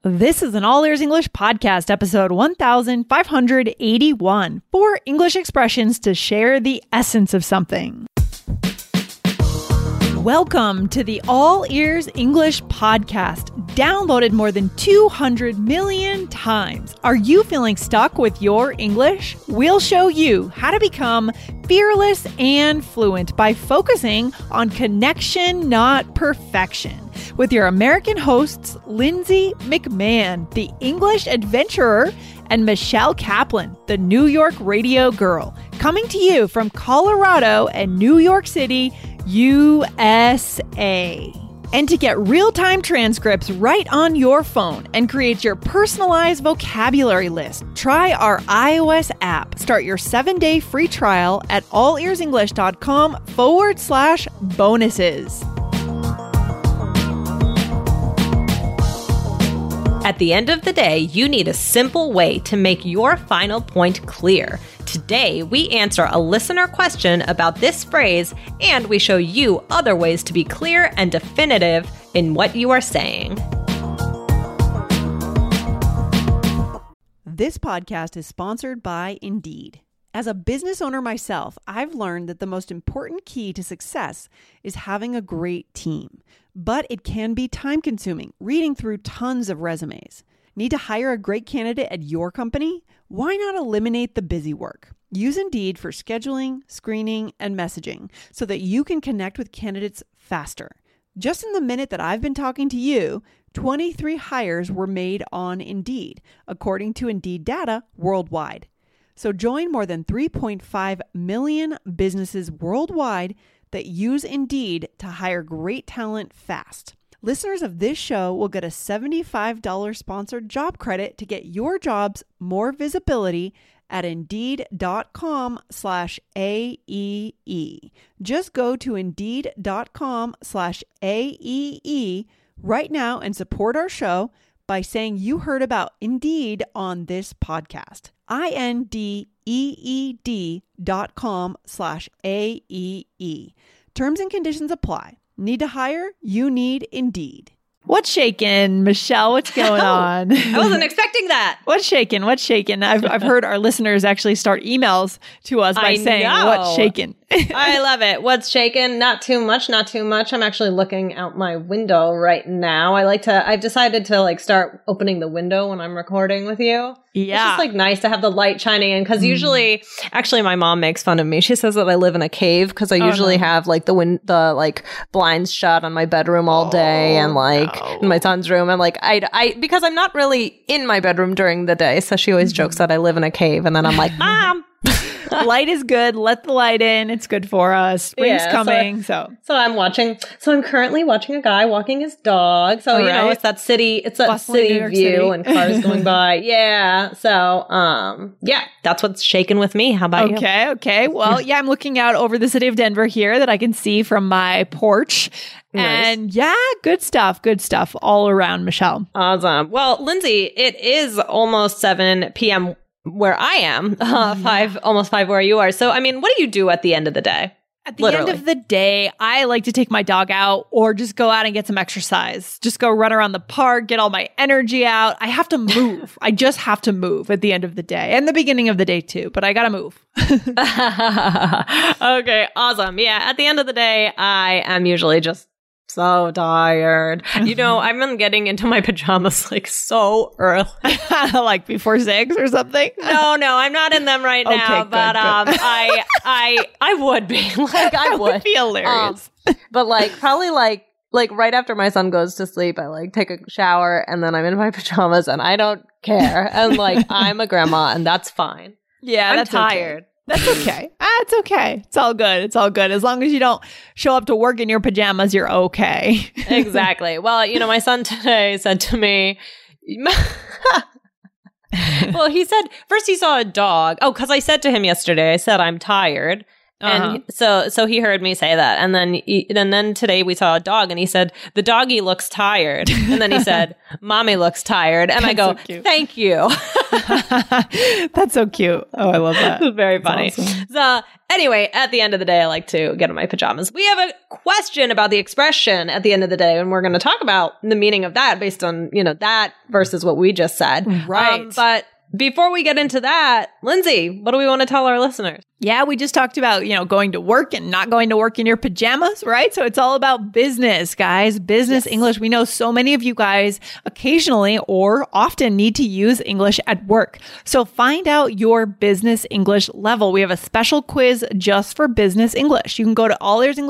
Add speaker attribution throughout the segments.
Speaker 1: This is an All Ears English podcast, episode 1581, 4 English expressions to share the essence of something. Welcome to the All Ears English podcast, downloaded more than 200 million times. Are you feeling stuck with your English? We'll show you how to become fearless and fluent by focusing on connection, not perfection. With your American hosts, Lindsay McMahon, the English adventurer, and Michelle Kaplan, the New York radio girl, coming to you from Colorado and New York City, USA. And to get real-time transcripts right on your phone and create your personalized vocabulary list, try our iOS app. Start your 7-day free trial at allearsenglish.com/bonuses.
Speaker 2: At the end of the day, you need a simple way to make your final point clear. Today, we answer a listener question about this phrase, and we show you other ways to be clear and definitive in what you are saying.
Speaker 1: This podcast is sponsored by Indeed. As a business owner myself, I've learned that the most important key to success is having a great team. But it can be time-consuming, reading through tons of resumes. Need to hire a great candidate at your company? Why not eliminate the busy work? Use Indeed for scheduling, screening, and messaging so that you can connect with candidates faster. Just in the minute that I've been talking to you, 23 hires were made on Indeed, according to Indeed data worldwide. So join more than 3.5 million businesses worldwide that use Indeed to hire great talent fast. Listeners of this show will get a $75 sponsored job credit to get your jobs more visibility at Indeed.com/AEE. Just go to Indeed.com/AEE right now and support our show by saying you heard about Indeed on this podcast. Indeed.com/AEE. Terms and conditions apply. Need to hire? You need Indeed. What's shaking, Michelle? What's going on?
Speaker 2: I wasn't expecting that.
Speaker 1: What's shaking? What's shaking? I've heard our listeners actually start emails to us by saying, what's shaking?
Speaker 2: I love it. What's shaking? Not too much, not too much. I'm actually looking out my window right now. I've decided to start opening the window when I'm recording with you.
Speaker 1: Yeah.
Speaker 2: It's just nice to have the light shining in because usually, actually my mom makes fun of me. She says that I live in a cave because I usually have the blinds shut on my bedroom all day and in my son's room. And I because I'm not really in my bedroom during the day. So she always jokes that I live in a cave. And then I'm like, Mom.
Speaker 1: Light is good. Let the light in. It's good for us. Spring's coming. So I'm
Speaker 2: currently watching a guy walking his dog. So, it's that city view and cars going by. Yeah. So, that's what's shaking with me. How about you?
Speaker 1: Okay. Well, I'm looking out over the city of Denver here that I can see from my porch.
Speaker 2: Nice.
Speaker 1: And good stuff all around, Michelle.
Speaker 2: Awesome. Well, Lindsay, it is almost 7 p.m. where I am, almost 5 where you are. So, what do you do at the end of the day?
Speaker 1: At the end of the day, I like to take my dog out or just go out and get some exercise. Just go run around the park, get all my energy out. I have to move. I just have to move at the end of the day and the beginning of the day too, but I got to move.
Speaker 2: Okay, awesome. Yeah, at the end of the day, I am usually just so tired. I've been getting into my pajamas so early.
Speaker 1: Like before 6 or something?
Speaker 2: No, I'm not in them right now.
Speaker 1: Good,
Speaker 2: but
Speaker 1: good.
Speaker 2: I would be. I would
Speaker 1: be hilarious.
Speaker 2: But probably right after my son goes to sleep, I take a shower and then I'm in my pajamas and I don't care. And I'm a grandma and that's fine.
Speaker 1: Yeah,
Speaker 2: I'm
Speaker 1: that's
Speaker 2: tired.
Speaker 1: Okay. That's okay. It's okay. It's all good. As long as you don't show up to work in your pajamas, you're okay.
Speaker 2: Exactly. Well, my son today said to me, well, he said, first he saw a dog. Oh, because I said to him yesterday, I said, I'm tired. And so he heard me say that. And then today we saw a dog and he said, the doggy looks tired. And then he said, mommy looks tired. And I go, so thank you.
Speaker 1: That's so cute. Oh, I love that.
Speaker 2: It's very funny.
Speaker 1: Awesome.
Speaker 2: So anyway, at the end of the day, I like to get in my pajamas. We have a question about the expression at the end of the day. And we're going to talk about the meaning of that based on, that versus what we just said.
Speaker 1: Right.
Speaker 2: But before we get into that, Lindsay, what do we want to tell our listeners?
Speaker 1: Yeah, we just talked about, going to work and not going to work in your pajamas, right? So it's all about business, guys. Business English. We know so many of you guys occasionally or often need to use English at work. So find out your business English level. We have a special quiz just for business English. You can go to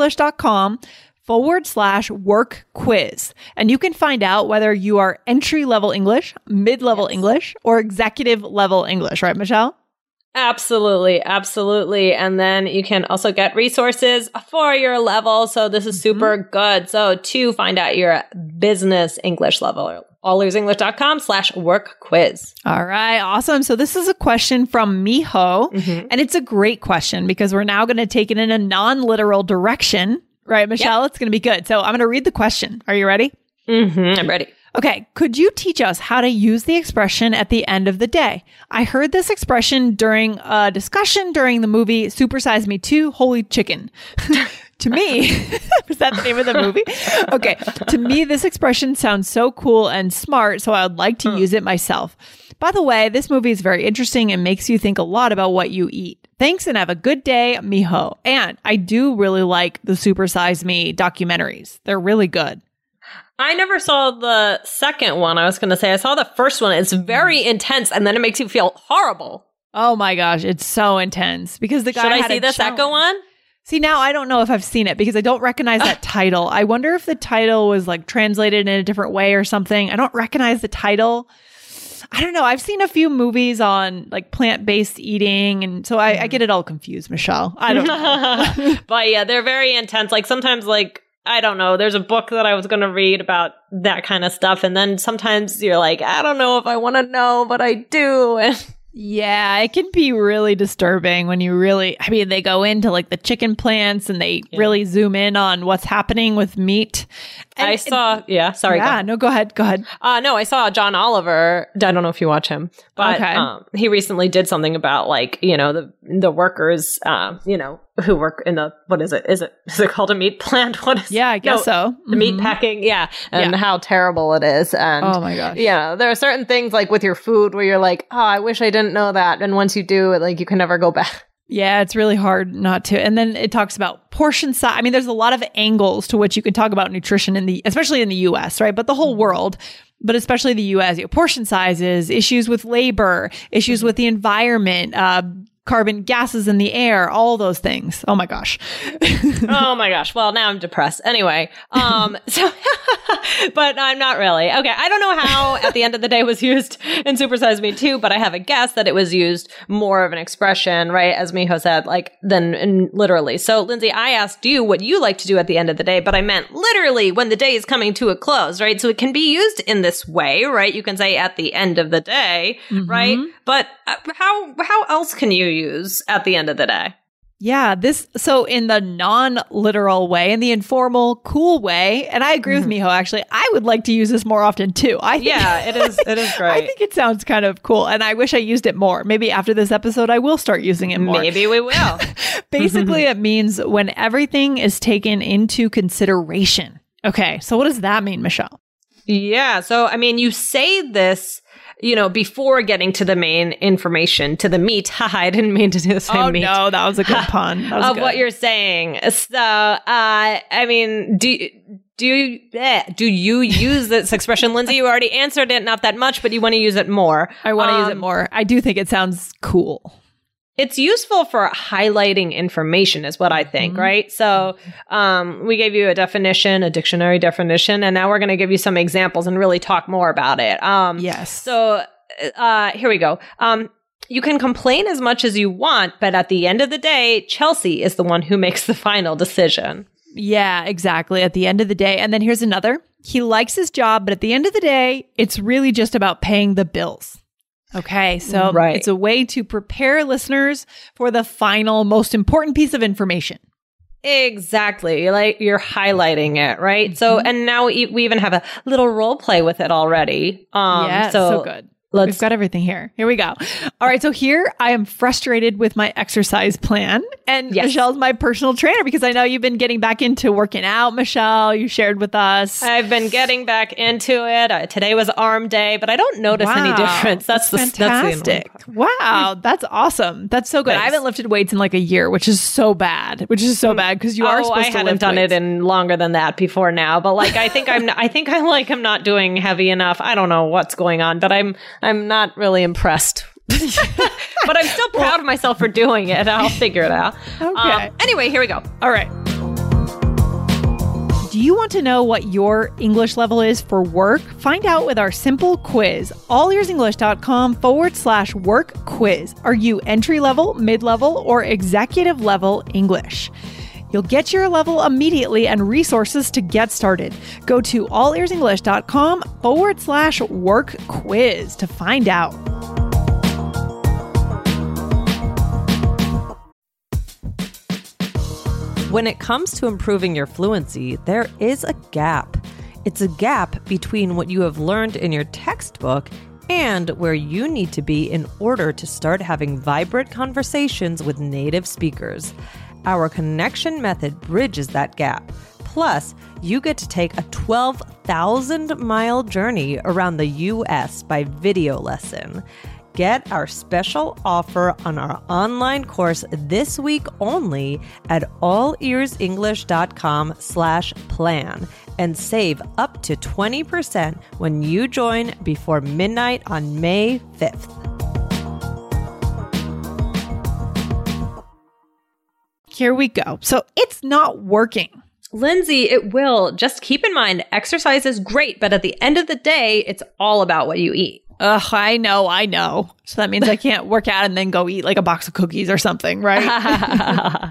Speaker 1: allearsenglish.com/work quiz. And you can find out whether you are entry level English, mid-level English, or executive level English, right, Michelle?
Speaker 2: Absolutely. Absolutely. And then you can also get resources for your level. So this is super good. So to find out your business English level, allearsenglish.com/work quiz.
Speaker 1: All right. Awesome. So this is a question from Miho, and it's a great question because we're now going to take it in a non-literal direction. Right, Michelle? Yep. It's going to be good. So I'm going to read the question. Are you ready?
Speaker 2: I'm ready.
Speaker 1: Okay. Could you teach us how to use the expression at the end of the day? I heard this expression during a discussion during the movie Super Size Me 2, Holy Chicken. To me, was that the name of the movie? Okay. To me, this expression sounds so cool and smart, so I would like to use it myself. By the way, this movie is very interesting and makes you think a lot about what you eat. Thanks and have a good day, Miho. And I do really like the Super Size Me documentaries. They're really good.
Speaker 2: I never saw the second one. I was going to say I saw the first one. It's very intense, and then it makes you feel horrible.
Speaker 1: Oh my gosh, it's so intense because the guy.
Speaker 2: Should I see the second one?
Speaker 1: See, now I don't know if I've seen it because I don't recognize that title. I wonder if the title was like translated in a different way or something. I don't recognize the title. I don't know. I've seen a few movies on like plant-based eating. And so I get it all confused, Michelle. I don't know.
Speaker 2: But yeah, they're very intense. Like sometimes I don't know. There's a book that I was going to read about that kind of stuff. And then sometimes you're like, I don't know if I want to know, but I do.
Speaker 1: Yeah, it can be really disturbing when they go into like the chicken plants and they really zoom in on what's happening with meat. And
Speaker 2: go ahead. No, I saw John Oliver. I don't know if you watch him, but he recently did something about the workers, who work in the, what is it? Is it called a meat plant? What is
Speaker 1: I guess so.
Speaker 2: The meat packing. Yeah. And how terrible it is. And
Speaker 1: oh my gosh.
Speaker 2: Yeah. There are certain things like with your food where you're like, oh, I wish I didn't know that. And once you do, you can never go back.
Speaker 1: Yeah, it's really hard not to. And then it talks about portion size. I mean, there's a lot of angles to which you can talk about nutrition especially in the US, right? But the whole world, but especially the US, portion sizes, issues with labor, issues with the environment, carbon gases in the air, all those things. Oh my gosh.
Speaker 2: Oh my gosh. Well, now I'm depressed. Anyway, but I'm not really. Okay. I don't know how at the end of the day was used in Super Size Me 2, but I have a guess that it was used more of an expression, right? As Miho said, than literally. So Lindsay, I asked you what you like to do at the end of the day, but I meant literally when the day is coming to a close, right? So it can be used in this way, right? You can say at the end of the day, right? But how else can you use at the end of the day?
Speaker 1: Yeah, so in the non-literal way, in the informal, cool way, and I agree with Miho, actually, I would like to use this more often too.
Speaker 2: It is great.
Speaker 1: I think it sounds kind of cool, and I wish I used it more. Maybe after this episode, I will start using it more.
Speaker 2: Maybe we will.
Speaker 1: Basically, it means when everything is taken into consideration. Okay, so what does that mean, Michelle?
Speaker 2: Yeah, so I mean, you say this before getting to the main information, to the meat. Haha, I didn't mean to say meat.
Speaker 1: Oh, no, that was a good pun.
Speaker 2: Of good. What you're saying. So, I mean, do you use this expression? Lindsay, you already answered it, not that much, but you want to use it more.
Speaker 1: I want to use it more. I do think it sounds cool.
Speaker 2: It's useful for highlighting information is what I think, right? So we gave you a definition, a dictionary definition, and now we're going to give you some examples and really talk more about it.
Speaker 1: Yes.
Speaker 2: So here we go. You can complain as much as you want, but at the end of the day, Chelsea is the one who makes the final decision.
Speaker 1: Yeah, exactly. At the end of the day. And then here's another. He likes his job, but at the end of the day, it's really just about paying the bills. Okay, so it's a way to prepare listeners for the final, most important piece of information.
Speaker 2: Exactly. Like you're highlighting it, right? So, and now we even have a little role play with it already.
Speaker 1: So good. We've got everything here. Here we go. All right. So here I am frustrated with my exercise plan. And Michelle's my personal trainer because I know you've been getting back into working out, Michelle. You shared with us.
Speaker 2: I've been getting back into it. Today was arm day, but I don't notice any difference. That's
Speaker 1: fantastic. Wow. That's awesome. That's so good. Thanks. I haven't lifted weights in like a year, which is so bad because you are supposed to lift weights. I haven't done it
Speaker 2: in longer than that before now, but like I think I'm not doing heavy enough. I don't know what's going on, but I'm not really impressed. But I'm still proud of myself for doing it. I'll figure it out.
Speaker 1: Okay.
Speaker 2: Anyway, here we go.
Speaker 1: All right. Do you want to know what your English level is for work? Find out with our simple quiz. allearsenglish.com/work quiz. Are you entry level, mid-level, or executive level English? You'll get your level immediately and resources to get started. Go to allearsenglish.com/work quiz to find out.
Speaker 2: When it comes to improving your fluency, there is a gap. It's a gap between what you have learned in your textbook and where you need to be in order to start having vibrant conversations with native speakers. Our connection method bridges that gap. Plus, you get to take a 12,000-mile journey around the U.S. by video lesson. Get our special offer on our online course this week only at allearsenglish.com/plan and save up to 20% when you join before midnight on May 5th.
Speaker 1: Here we go. So it's not working.
Speaker 2: Lindsay, it will. Just keep in mind, exercise is great, but at the end of the day, it's all about what you eat.
Speaker 1: Ugh, I know. So that means I can't work out and then go eat like a box of cookies or something, right?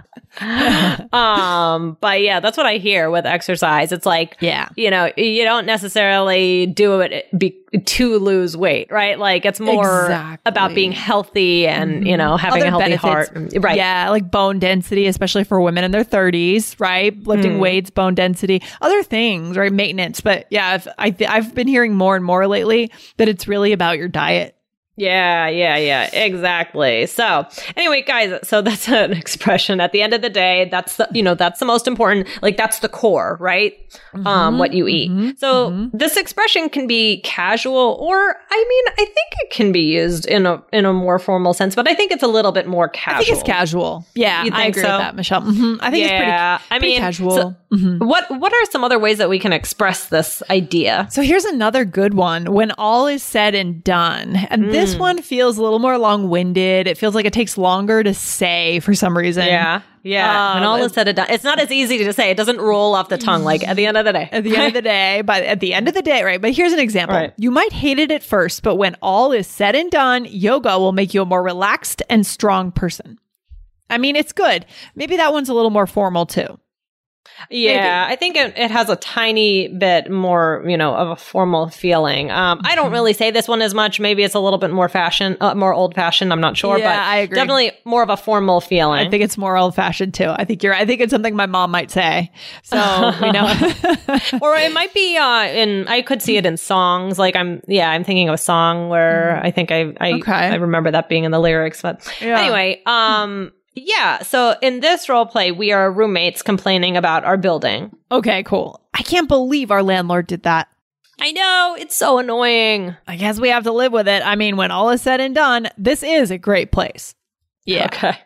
Speaker 2: But yeah, that's what I hear with exercise. It's like, you don't necessarily do it to lose weight, right? Like it's more about being healthy and, having a healthy heart. Right.
Speaker 1: Yeah. Like bone density, especially for women in their 30s, right? Lifting weights, bone density, other things, right? Maintenance. But yeah, I've been hearing more and more lately that it's really about your diet.
Speaker 2: Yeah, exactly. So anyway, guys, so that's an expression. At the end of the day, that's the most important, like that's the core, right? What you eat. So this expression can be casual or, I think it can be used in a more formal sense, but I think it's a little bit more casual.
Speaker 1: I think it's casual. Yeah, I agree with that, Michelle. I think it's pretty casual.
Speaker 2: So what are some other ways that we can express this idea?
Speaker 1: So here's another good one. When all is said and done. And this one feels a little more long-winded. It feels like it takes longer to say for some reason.
Speaker 2: Yeah. When all is said and done. It's not as easy to say. It doesn't roll off the tongue like at the end of the day.
Speaker 1: At the end of the day, right? But here's an example. Right. You might hate it at first, but when all is said and done, yoga will make you a more relaxed and strong person. I mean, it's good. Maybe that one's a little more formal too.
Speaker 2: Yeah, maybe. I think it has a tiny bit more, of a formal feeling. I don't really say this one as much. Maybe it's a little bit more more old fashioned. I'm not sure, but
Speaker 1: I agree.
Speaker 2: Definitely more of a formal feeling.
Speaker 1: I think it's more old fashioned too. I think it's something my mom might say. So,
Speaker 2: or it might be I could see it in songs. Like I'm thinking of a song where I think I remember that being in the lyrics, but anyway, yeah. So in this role play, we are roommates complaining about our building.
Speaker 1: Okay, cool. I can't believe our landlord did that.
Speaker 2: I know. It's so annoying.
Speaker 1: I guess we have to live with it. I mean, when all is said and done, this is a great place. Yeah.
Speaker 2: Okay.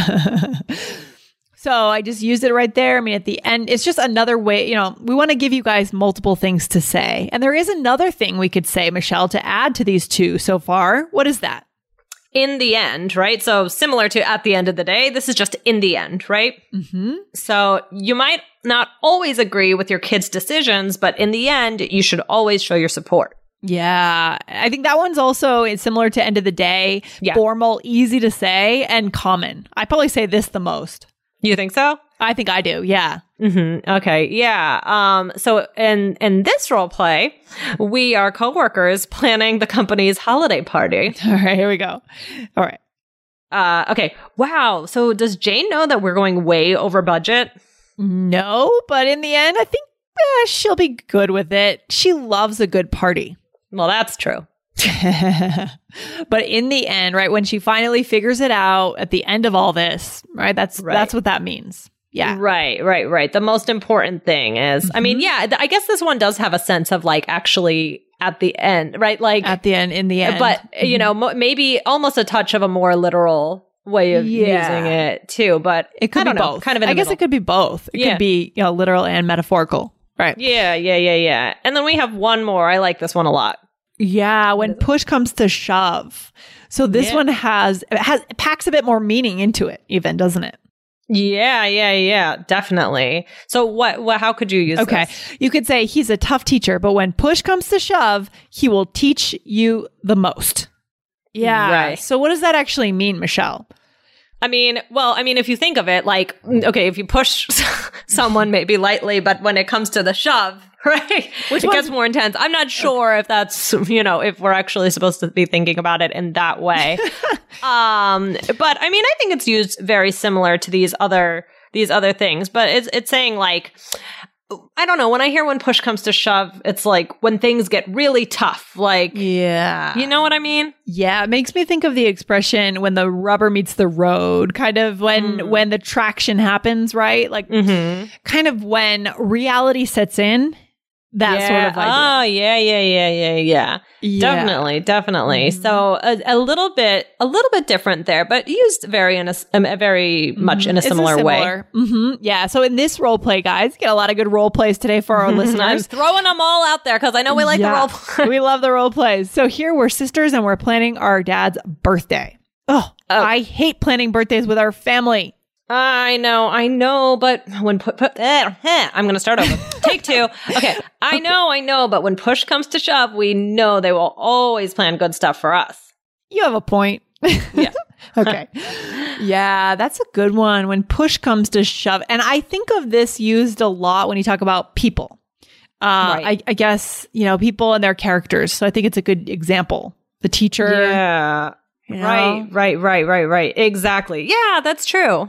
Speaker 1: So I just used it right there. I mean, at the end, it's just another way, we want to give you guys multiple things to say. And there is another thing we could say, Michelle, to add to these two so far. What is that?
Speaker 2: In the end, right? So similar to at the end of the day, this is just in the end, right? So you might not always agree with your kids' decisions, but in the end, you should always show your support.
Speaker 1: Yeah. I think that one's it's similar to end of the day, formal, easy to say, and common. I probably say this the most.
Speaker 2: You think so?
Speaker 1: I think I do. Yeah.
Speaker 2: Okay. Yeah. So in this role play, we are coworkers planning the company's holiday party.
Speaker 1: All right, here we go. All right.
Speaker 2: Okay. Wow. So does Jane know that we're going way over budget?
Speaker 1: No, but in the end, I think she'll be good with it. She loves a good party.
Speaker 2: Well, that's true.
Speaker 1: But in the end, right, when she finally figures it out at the end of all this, right, that's what that means. Yeah.
Speaker 2: Right. The most important thing is, I mean, yeah, I guess this one does have a sense of like actually at the end, right? Like
Speaker 1: at the end, in the end.
Speaker 2: But, you know, maybe almost a touch of a more literal way of using it too. But
Speaker 1: it could be both.
Speaker 2: Kind of in the
Speaker 1: I guess
Speaker 2: middle.
Speaker 1: It could be both. It could be, you know, literal and metaphorical. Right.
Speaker 2: Yeah. And then we have one more. I like this one a lot.
Speaker 1: Yeah, when push comes to shove. So this one packs a bit more meaning into it, even, doesn't it?
Speaker 2: Yeah, definitely. So what how could you use this?
Speaker 1: You could say he's a tough teacher, but when push comes to shove, he will teach you the most. Yeah.
Speaker 2: Right.
Speaker 1: So what does that actually mean, Michelle?
Speaker 2: I mean, if you think of it, like, okay, if you push someone maybe lightly, but when it comes to the shove, right, it gets more intense. I'm not sure if that's, you know, if we're actually supposed to be thinking about it in that way. But I mean, I think it's used very similar to these other things, but it's saying like, I don't know, when I hear when push comes to shove, it's like when things get really tough, like,
Speaker 1: yeah,
Speaker 2: you know what I mean?
Speaker 1: Yeah, it makes me think of the expression when the rubber meets the road, kind of when the traction happens, right? Like kind of when reality sets in, that sort of idea.
Speaker 2: Oh, yeah. Definitely. So a little bit different there, but used very much in a similar way.
Speaker 1: Yeah. So in this role play, guys, get a lot of good role plays today for our listeners.
Speaker 2: I'm throwing them all out there because I know we like the role play.
Speaker 1: We love the role plays. So here we're sisters and we're planning our dad's birthday. Oh, I hate planning birthdays with our family.
Speaker 2: I know, but when I'm going to start over. Take two. Okay. I know, but when push comes to shove, we know they will always plan good stuff for us.
Speaker 1: You have a point.
Speaker 2: Yeah.
Speaker 1: Okay. Yeah, that's a good one. When push comes to shove. And I think of this used a lot when you talk about people. Right. I guess, you know, people and their characters. So I think it's a good example. The teacher.
Speaker 2: Yeah. You know? Right. Exactly. Yeah, that's true.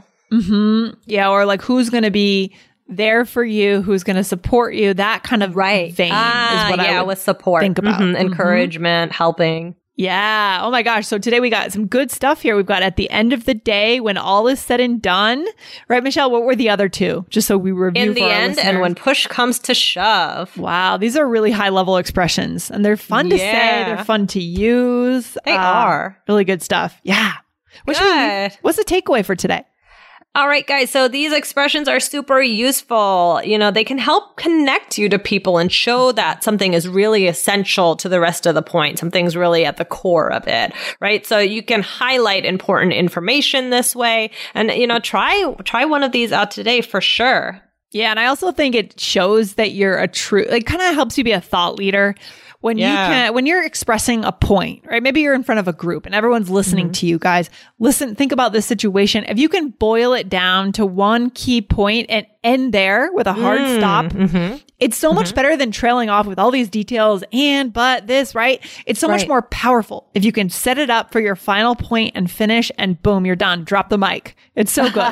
Speaker 1: Yeah, or like who's going to be there for you, who's going to support you, that kind of vein is what I would
Speaker 2: with support.
Speaker 1: Think about.
Speaker 2: Encouragement, helping.
Speaker 1: Yeah. Oh my gosh. So today we got some good stuff here. We've got at the end of the day when all is said and done. Right, Michelle? What were the other two? Just so we review
Speaker 2: in the
Speaker 1: for our
Speaker 2: end
Speaker 1: listeners.
Speaker 2: And when push comes to shove.
Speaker 1: Wow. These are really high level expressions and they're fun to say. They're fun to use.
Speaker 2: They are.
Speaker 1: Really good stuff. Yeah. What's the takeaway for today?
Speaker 2: All right, guys. So these expressions are super useful. You know, they can help connect you to people and show that something is really essential to the rest of the point. Something's really at the core of it, right? So you can highlight important information this way and, you know, try one of these out today for sure.
Speaker 1: Yeah. And I also think it shows that you're a true, it kind of helps you be a thought leader. When you're expressing a point, right? Maybe you're in front of a group and everyone's listening to you guys. Think about this situation. If you can boil it down to one key point and end there with a hard stop, it's so much better than trailing off with all these details but this, right? It's so much more powerful if you can set it up for your final point and finish and boom, you're done. Drop the mic. It's so good.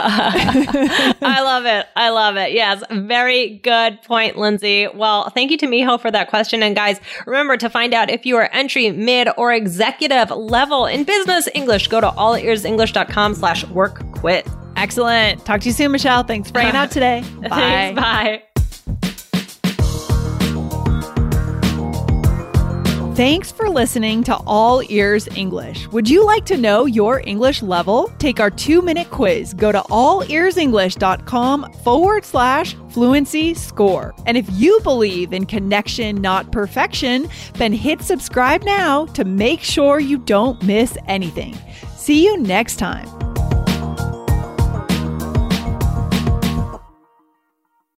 Speaker 2: I love it. Yes. Very good point, Lindsay. Well, thank you to Miho for that question. And guys, remember to find out if you are entry, mid, or executive level in business English, go to allearsenglish.com/work-quit.
Speaker 1: Excellent. Talk to you soon, Michelle. Thanks for hanging out today. Bye.
Speaker 2: Thanks, bye.
Speaker 1: Thanks for listening to All Ears English. Would you like to know your English level? Take our 2-minute quiz. Go to allearsenglish.com/fluency score. And if you believe in connection, not perfection, then hit subscribe now to make sure you don't miss anything. See you next time.